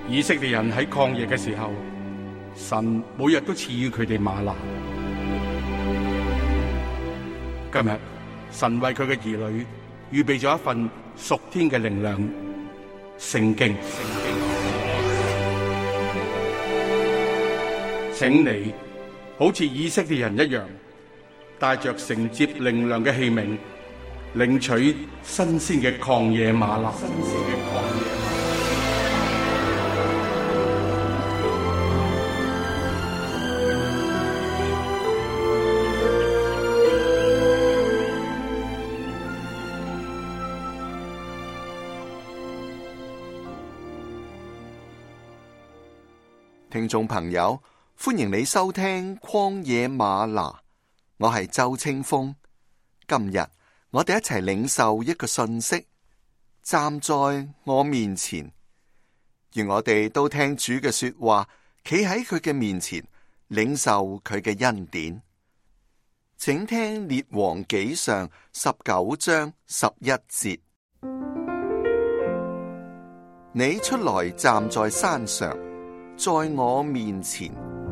以色列人喺曠野嘅時候，神每日都賜予佢哋嗎哪。今日神為佢嘅兒女預備咗一份屬天嘅靈糧——聖經。請你好似以色列人一樣，帶着承接靈糧嘅器皿，領取新鮮嘅曠野嗎哪。 聽眾朋友，歡迎你收聽曠野嗎哪，我係周清風。今日我哋一齊領受一個訊息，站在我面前，願我哋都聽主嘅說話，企喺佢嘅面前，領受佢嘅恩典。請聽列王紀上19章11節：你出來站在山上，在我面前。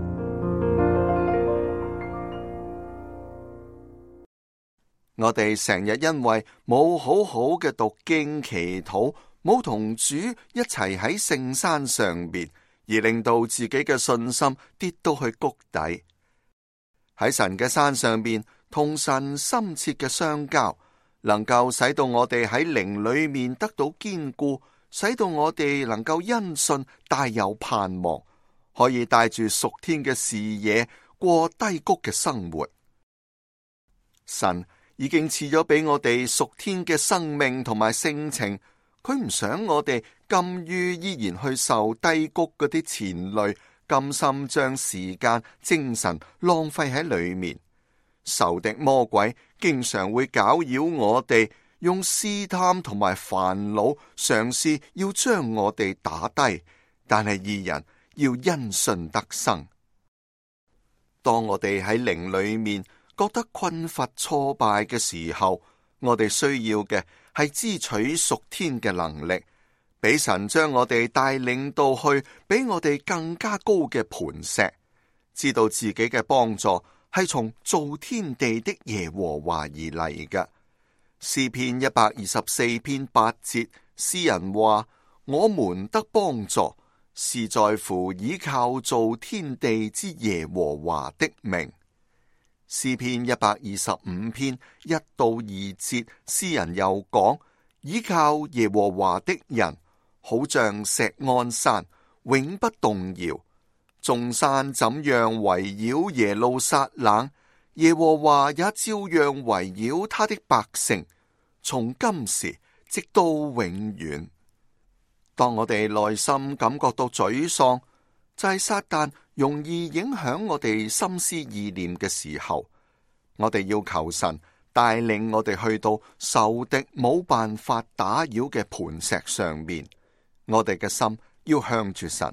我哋成日因為冇好好嘅讀經祈禱，冇同主一齊喺聖山上邊，而令到自己嘅信心跌到去谷底。喺神嘅山上邊，同神深切嘅相交，能夠使到我哋喺靈裏面得到堅固，使到我哋能夠因信大有盼望，可以帶住屬天嘅視野過低谷嘅生活。神已經賜咗俾我哋屬天嘅生命同埋性情，佢唔想我哋甘於依然去受低谷嗰啲纏累，甘心將時間精神浪費喺裏面。仇敵魔鬼經常會攪擾我哋，用試探同埋煩惱嘗試要將我哋打低，但係義人要因信得生。當我哋喺靈裏面覺得困乏挫敗嘅時候，我哋需要嘅係支取屬天嘅能力，俾神將我哋帶領到去比我哋更加高嘅磐石，知道自己嘅幫助係從造天地的耶和華而嚟嘅。詩篇124篇8節，詩人話：我們得幫助，是在乎倚靠造天地之耶和華的名。詩篇125篇1到2節，詩人又講：倚靠耶和華的人，好像錫安山，永不動搖。眾山怎樣圍繞耶路撒冷，耶和華也照樣圍繞他的百姓，從今時直到永遠。當我哋內心感覺到沮喪，就係撒旦容易影響我哋心思意念嘅時候，我哋要求神帶領我哋去到仇敵冇辦法打擾嘅磐石上面，我哋嘅心要向住神。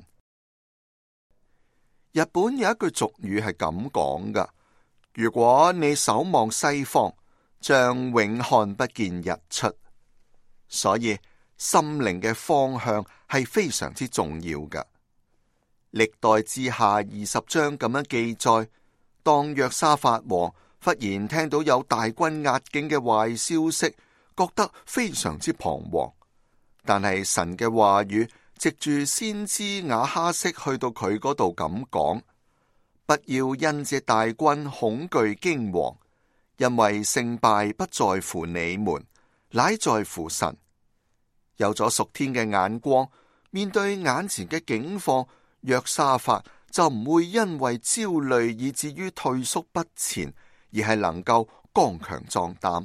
日本有一句俗語係咁講噶：如果你守望西方，將永看不見日出。所以心靈嘅方向係非常之重要噶。歷代志下20章咁樣記載，當約沙法王忽然聽到有大軍壓境嘅壞消息，覺得非常之彷徨。但係神嘅話語藉住先知雅哈悉去到佢嗰度咁講：不要因這大軍恐懼驚惶，因為勝敗不在乎你們，乃在乎神。有咗屬天嘅眼光，面對眼前嘅境況，約沙法就唔會因為焦慮以至於退縮不前，而係能夠剛強壯膽。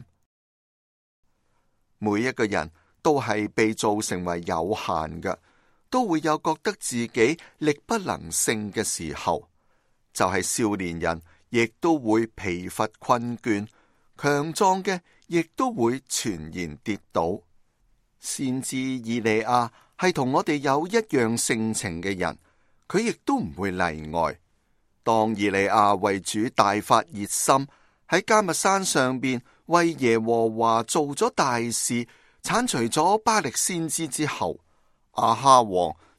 每一個人都係被造成為有限嘅，都會有覺得自己力不能勝嘅時候。就係少年人亦都會疲乏困倦，強壯嘅亦都會全然跌倒。先知以利亞係同我哋有一樣性情嘅人，佢亦都唔會例外。當以利亞為主大發熱心，喺迦密山上邊為耶和華做咗大事，鏟除咗巴力先知之後，亞哈王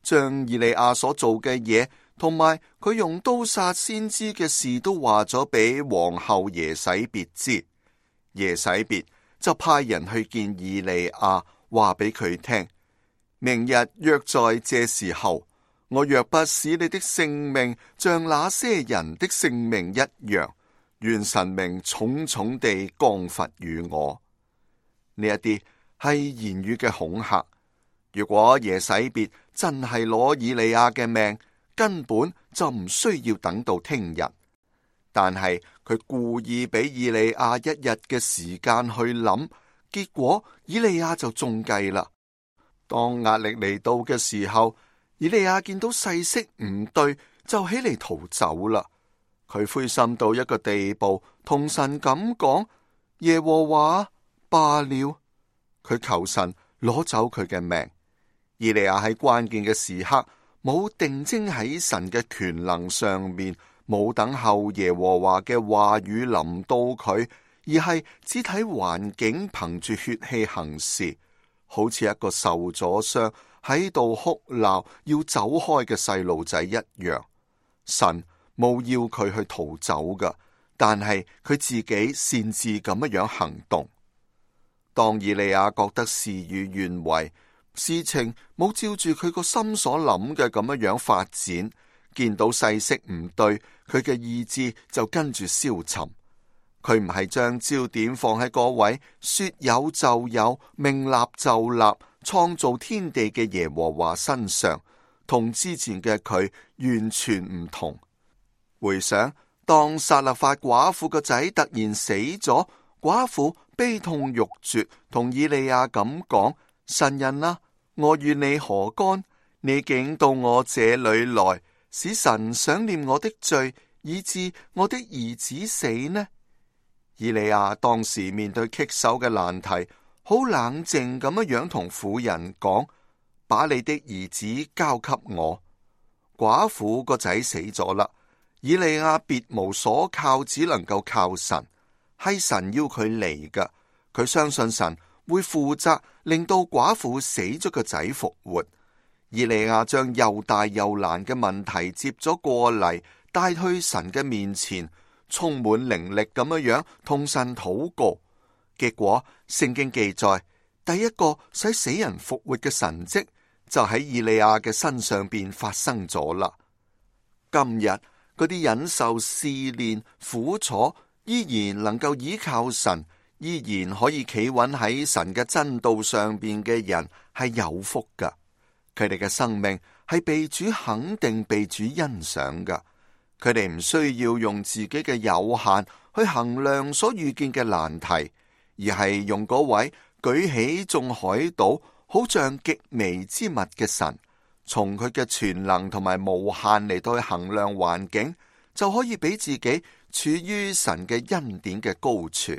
將以利亞所做嘅嘢，同埋佢用刀殺先知嘅事都話咗俾皇后耶洗別知。耶洗別就派人去見以利亞，話俾佢聽：明日約在這時候，我若不使你的性命像那些人的性命一樣，願神明重重地降罰與我。呢一啲係言語嘅恐嚇。如果耶洗別真係攞以利亞嘅命，根本就唔需要等到聽日。但係佢故意俾以利亞一日嘅時間去諗，結果以利亞就中計啦。當壓力嚟到嘅時候，以利亞見到勢色唔對，就起嚟逃走啦。佢灰心到一個地步，同神咁講：耶和華，罷了。佢求神攞走佢嘅命。以利亞喺關鍵嘅時刻冇定睛喺神嘅權能上面，冇等候耶和華嘅話語臨到佢，而係只睇環境，憑住血氣行事，好似一個受咗傷喺度哭鬧要走開嘅細路仔一樣。神冇要佢去逃走噶，但係佢自己擅自咁樣行動。當以利亞覺得事與願違，事情冇照住佢個心所諗嘅咁樣發展，見到勢色唔對，佢嘅意志就跟住消沉。佢唔係將焦點放喺嗰位說有就有、命立就立、創造天地嘅耶和華身上，同之前嘅佢完全唔同。回想當撒勒法寡婦個仔突然死咗，寡婦悲痛欲絕，同以利亞咁講：神人啊，我與你何干？你竟到我這裏來，使神想念我的罪，以致我的兒子死呢？以利亞當時面對棘手嘅難題，好冷靜咁樣同婦人講：把你的兒子交給我。寡婦個仔死咗啦，以利亞別無所靠，只能夠靠神。係神要佢嚟㗎，佢相信神會負責令到寡婦死咗個仔復活。以利亞將又大又難嘅問題接咗過嚟，帶去神嘅面前，充滿靈力咁樣同神禱告。結果聖經記載，第一個使死人復活嘅神蹟就喺以利亞嘅身上邊發生咗啦。今日嗰啲忍受試煉苦楚，依然能夠依靠神，依然可以企穩喺神嘅真道上邊嘅人，係有福噶。佢哋嘅生命係被主肯定、被主欣賞噶。佢哋唔需要用自己嘅有限去衡量所遇見嘅難題，而係用嗰位舉起眾海島，好像極微之物嘅神，從佢嘅全能同埋無限嚟到去衡量環境，就可以俾自己處於神嘅恩典嘅高處。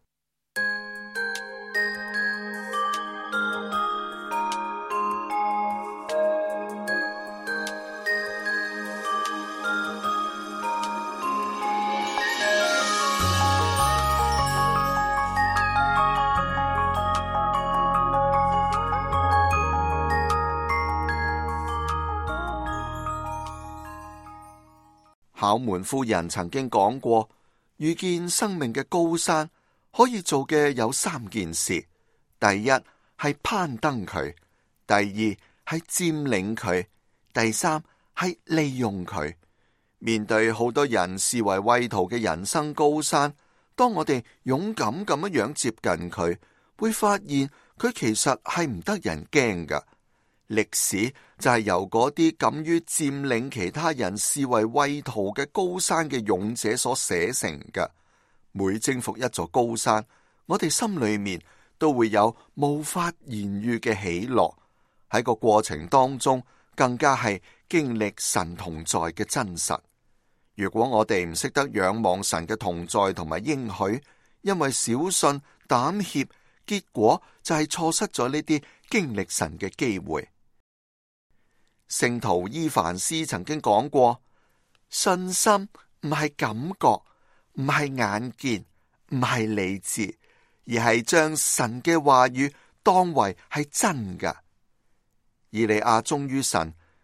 考門夫人曾經講過，遇見生命嘅高山，可以做嘅有3件事：第一係攀登佢，第二係佔領佢，第三係利用佢。面對好多人視為畏途嘅人生高山，當我哋勇敢咁樣接近佢，會發現佢其實係唔得人驚噶。歷史就係由嗰啲敢於佔領其他人視為畏途嘅高山嘅勇者所寫成嘅。每征服一座高山，我哋心裏面都會有無法言喻嘅喜樂。喺個過程當中，更加係經歷神同在嘅真實。如果我哋唔識得仰望神嘅同在同埋應許，因為小信膽怯，結果就係錯失咗呢啲經歷神嘅機會。聖徒伊凡斯曾經講過，信心唔係感覺，唔係眼見，唔係理智，而係將神嘅話語當為係真㗎。以利亞忠於神，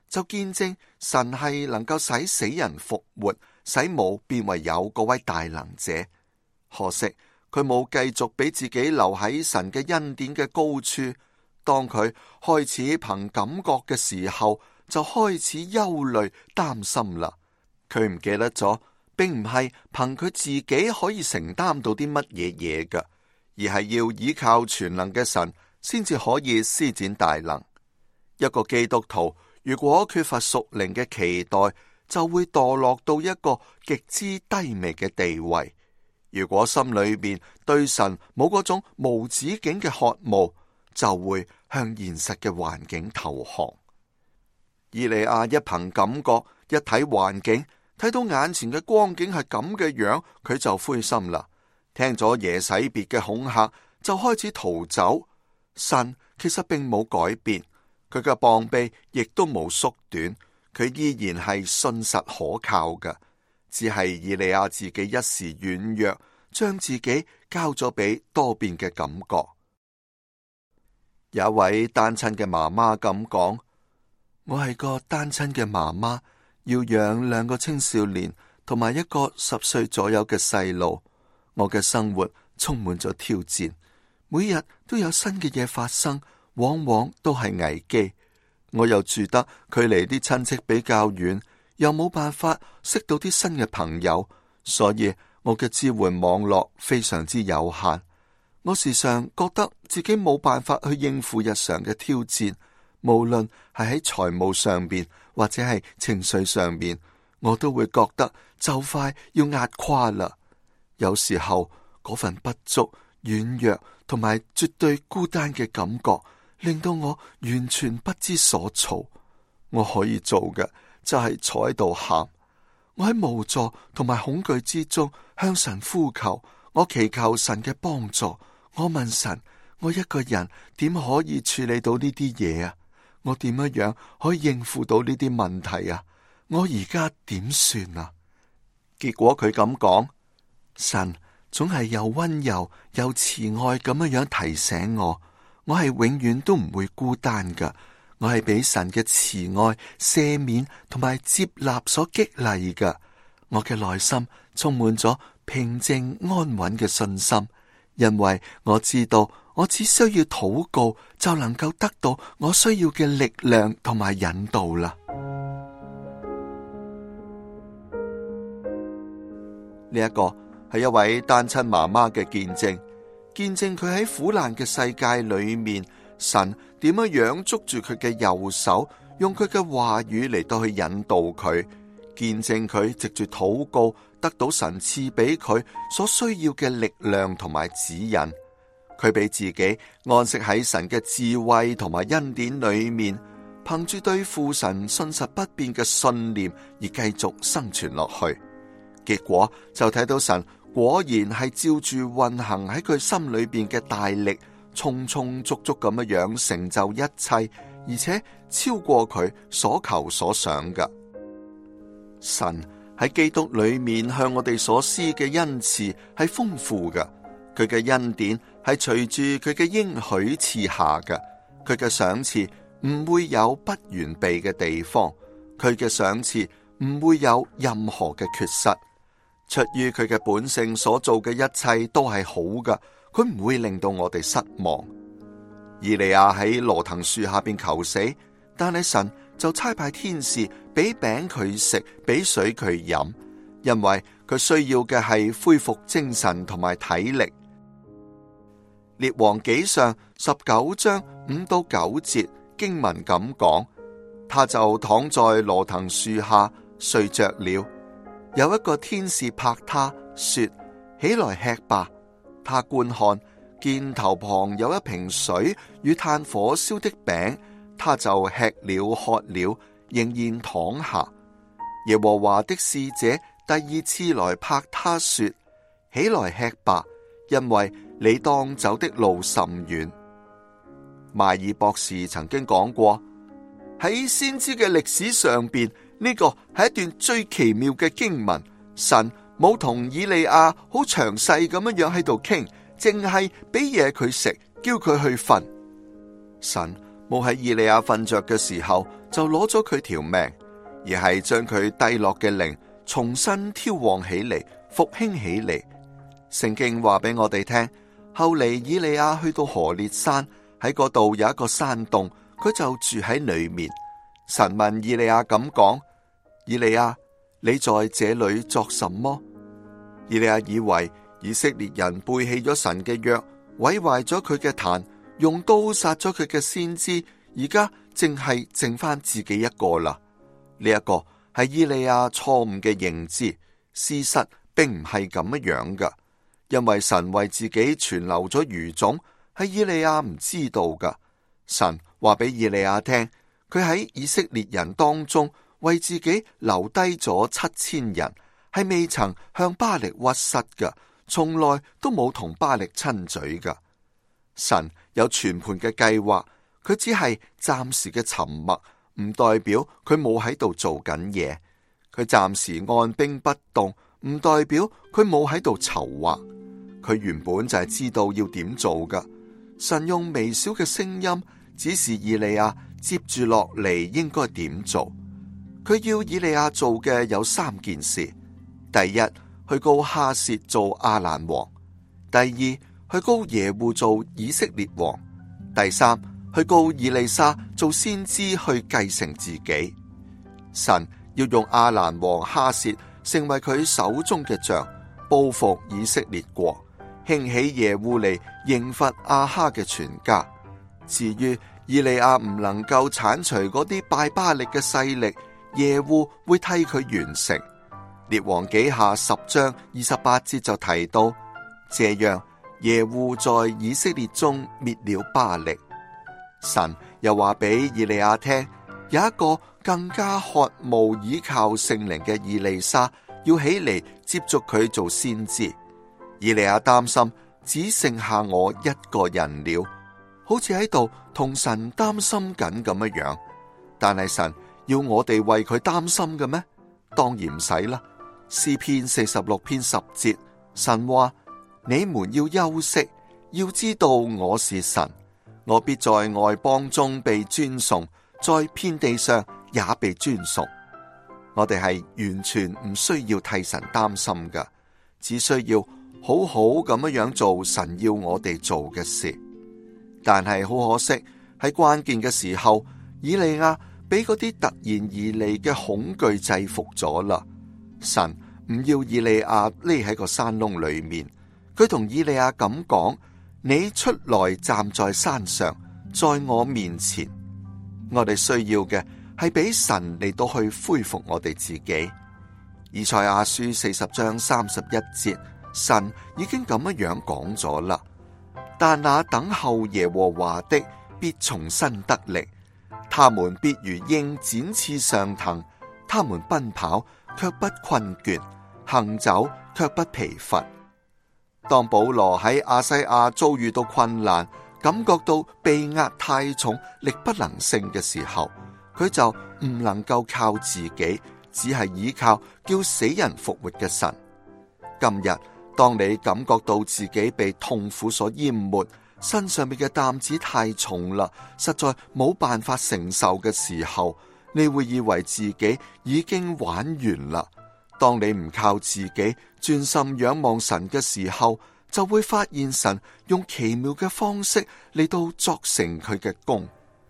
就見證神係能夠使死人復活，使無變為有嗰位大能者。可惜佢冇繼續俾自己留喺神嘅恩典嘅高處。當佢開始憑感覺嘅時候，就開始憂慮擔心啦。佢唔記得咗，並唔係憑佢自己可以承擔到啲乜嘢嘢㗎，而係要依靠全能嘅神，先至可以施展大能。一個基督徒如果缺乏屬靈嘅期待，就會墮落到一個極之低微嘅地位。如果心裏面對神冇嗰種無止境嘅渴慕，就會向現實嘅環境投降。以利亞一憑感覺，一睇環境，睇到眼前嘅光景係咁嘅樣，佢就灰心啦。聽咗耶洗別嘅恐嚇，就開始逃走。神其實並冇改變，佢嘅膀臂亦都冇縮短，佢依然係信實可靠嘅。只係以利亞自己一時軟弱，將自己交咗俾多變嘅感覺。有一位單親嘅媽媽咁講：我係個單親嘅媽媽，要養2個青少年同埋一個10歲左右嘅細路。我嘅生活充滿咗挑戰，每日都有新嘅嘢發生，往往都係危機。我又住得距離啲親戚比較遠，又冇辦法識到啲新嘅朋友，所以我嘅支援網絡非常之有限。我時常覺得自己冇辦法去應付日常嘅挑戰，無論係喺財務上邊或者係情緒上邊，我都會覺得就快要壓垮啦。有時候嗰份不足、軟弱同埋絕對孤單嘅感覺，令到我完全不知所措。我可以做嘅就係坐喺度喊，我喺無助同埋恐懼之中向神呼求，我祈求神嘅幫助。我問神，我一個人點可以處理到呢啲嘢啊？我點樣可以應付到呢啲問題啊？我而家點算啊？結果佢咁講，神總係又溫柔又慈愛咁樣提醒我，我係永遠都唔會孤單噶。我係俾神嘅慈愛、赦免同埋接納所激勵噶。我嘅內心充滿咗平靜安穩嘅信心。因為我知道我只需要禱告就能夠得到我需要嘅力量同埋引導啦。呢一個係一位單親媽媽嘅見證，見證佢喺苦難嘅世界裏面，神點樣捉住佢嘅右手，用佢嘅話語嚟到去引導佢，見證佢藉住禱告得到神賜俾佢所需要嘅力量同埋指引。佢俾自己安息喺神嘅智慧同埋恩典裏面，憑住對父神信實不變嘅信念而繼續生存落去。結果就睇到神果然係照住運行喺佢心裏邊嘅大力，充充足足咁樣成就一切，而且超過佢所求所想嘅。神喺基督裏面向我哋所施嘅恩賜係豐富嘅，佢嘅恩典係隨住佢嘅應許賜下嘅，佢嘅賞賜唔會有不完備嘅地方，佢嘅賞賜唔會有任何嘅缺失。出於佢嘅本性所做嘅一切都係好嘅，佢唔會令到我哋失望。以利亞喺羅藤樹下邊求死，但係神就差派天使俾餅佢食，俾水佢飲，因為佢需要嘅係恢復精神同埋體力。列王紀上19章5到9節經文咁講，他就躺在羅藤樹下睡着了。有一個天使拍他說：起來吃吧。他觀看，見頭旁有一瓶水與炭火燒的餅，他就吃了喝了，仍然躺下。耶和華的使者第2次來拍他說：起來吃吧，因為你當走的路甚遠。邁爾博士曾經講過，喺先知嘅歷史上邊，呢個係一段最奇妙嘅經文。神冇同以利亞好詳細咁喺度傾，淨係俾嘢佢食，叫佢去瞓。神冇喺以利亞瞓着嘅時候就攞咗佢條命，而係將佢低落嘅靈重新挑旺起嚟，復興起嚟。聖經話俾我哋聽，後嚟以利亞去到何烈山，喺嗰度有一個山洞，佢就住喺裏面。神問以利亞咁講：以利亞，你在這裏作什麼？以利亞以為以色列人背棄咗神嘅約，毀壞咗佢嘅壇，用刀殺咗佢嘅先知，而家淨係剩翻自己一個啦。呢一個係以利亞錯誤嘅認知，事實並唔係咁樣噶。因為神為自己存留咗餘種，係以利亞唔知道噶。神話俾以利亞聽，佢喺以色列人當中為自己留低咗7000人，係未曾向巴力屈膝噶，從來都冇同巴力親嘴噶。神有全盤嘅計劃，佢只係暫時嘅沉默，唔代表佢冇喺度做緊嘢。佢暫時按兵不動，唔代表佢冇喺度籌劃。佢原本就係知道要點做噶。神用微小嘅聲音指示以利亞接住落嚟應該點做。佢要以利亞做嘅有3件事：第一，去膏哈薛做亞蘭王；第二，去膏耶戶做以色列王；第三，去膏以利沙做先知去繼承自己。神要用亞蘭王哈薛成為佢手中嘅杖，報復以色列國，興起耶戶嚟刑罰亞哈嘅全家。至於以利亞唔能夠鏟除嗰啲拜巴力嘅勢力，耶戶會替佢完成。列王紀下10章28節就提到，這樣耶戶在以色列中滅了巴力。神又話俾以利亞聽，有一個更加渴慕倚靠聖靈嘅以利沙要起嚟接續佢做先知。以利亞擔心只剩下我一個人了，好似喺度同神擔心緊咁樣。但係神要我哋為佢擔心嘅咩？當然唔使啦。詩篇46篇10節，神話：你們要休息，要知道我是神，我必在外邦中被尊崇，在遍地上也被尊崇。我哋係完全唔需要替神擔心噶，只需要好好咁樣做神要我哋做嘅事。但係好可惜，喺關鍵嘅時候，以利亞俾嗰啲突然而嚟嘅恐懼制服咗啦。神唔要以利亞匿喺個山窿裏面，佢同以利亞咁講：你出來站在山上，在我面前。我哋需要嘅係俾神嚟到去恢復我哋自己。以賽亞書40章31節，神已經咁樣講咗啦。但那等候耶和華的必重新得力，他們必如鷹展翅上騰，他們奔跑卻不困倦，行走卻不疲乏。當保羅喺亞西亞遭遇到困難，感覺到被壓太重，力不能勝嘅時候，佢就唔能夠靠自己，只係依靠叫死人復活嘅神。今日當你感覺到自己被痛苦所淹沒，身上面嘅擔子太重啦，實在冇辦法承受嘅時候，你會以為自己已經玩完啦。當你唔靠自己，專心仰望神嘅時候，就會發現神用奇妙嘅方式嚟到作成佢嘅功。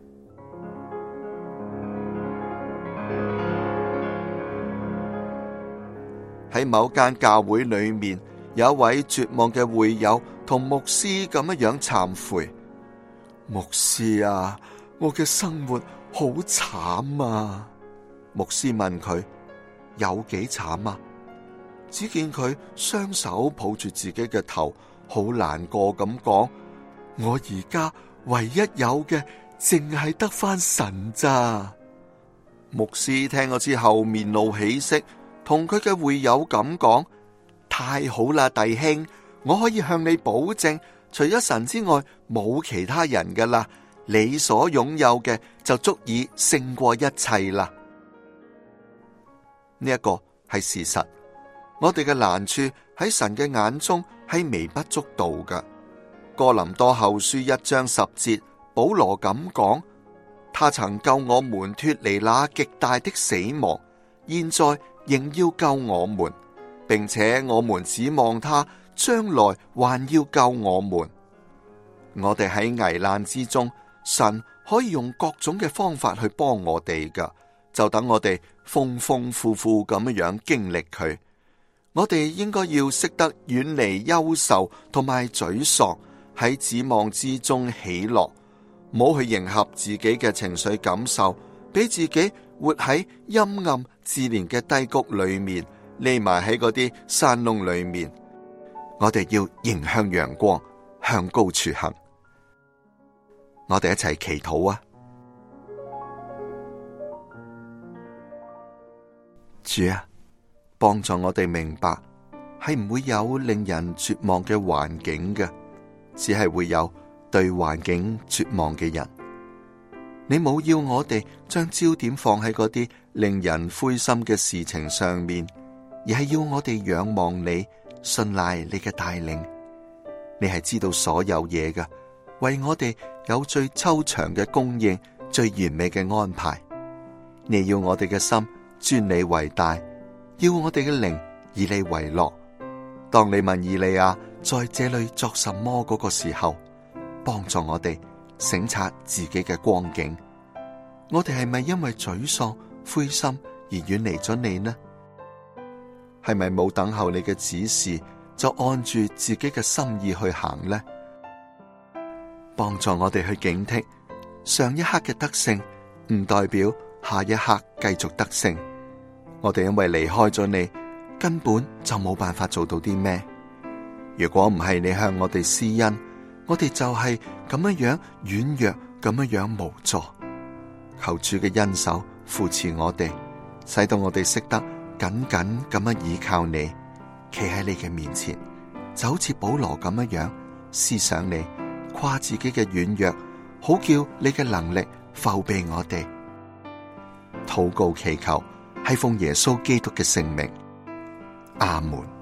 喺某間教會裏面，有一位絕望嘅會友同牧師咁樣懺悔：牧師啊，我嘅生活好慘啊！牧師問佢：有幾慘啊？只見佢雙手抱住自己嘅頭，好難過咁講：我而家唯一有嘅，淨係得返神咋。牧師聽咗之後，面露喜色，同佢嘅會友咁講：太好啦，弟兄，我可以向你保證，除咗神之外，冇其他人噶啦。你所擁有嘅就足以勝過一切啦。呢一個係事實。我哋嘅難處喺神嘅眼中係微不足道噶。哥林多後書1章10節，保羅咁講： 他曾救我們脫離那極大的死亡，現在仍要救我們，並且我們指望他將來還要救我們。我哋喺危難之中，神可以用各種嘅方法去幫我哋噶，就等我哋豐豐富富咁樣經歷佢。我哋應該要識得遠離憂愁同埋沮喪，喺指望之中喜樂，唔好去迎合自己嘅情緒感受，俾自己活喺陰暗自憐嘅低谷裏面，匿埋喺嗰啲山窿裏面。我哋要迎向陽光，向高處行。我哋一齊祈禱啊！主啊，幫助我哋明白，係唔會有令人絕望嘅環境嘅，只係會有對環境絕望嘅人。你冇要我哋將焦點放喺嗰啲令人灰心嘅事情上面，而係要我哋仰望你，信賴你嘅帶領。你係知道所有嘢嘅，為我哋有最周詳嘅供應，最完美嘅安排。你要我哋嘅心尊你為大，要我哋嘅靈以你為樂。當你問以利亞在這裏作什麼嗰個時候，幫助我哋省察自己嘅光景。我哋係咪因為沮喪灰心而遠離咗你呢？係咪冇等候你嘅指示就按住自己嘅心意去行呢？幫助我哋去警惕，上一刻嘅得勝唔代表下一刻繼續得勝。我哋因為離開咗你，根本就冇辦法做到啲咩。如果唔係你向我哋施恩，我哋就係咁樣軟弱，咁樣無助。求主嘅恩手扶持我哋，使到我哋識得緊緊咁樣倚靠你，企喺你嘅面前，就好似保羅咁樣思想你，誇自己嘅軟弱，好叫你嘅能力覆庇我哋。禱告祈求係奉耶穌基督嘅聖名，阿門。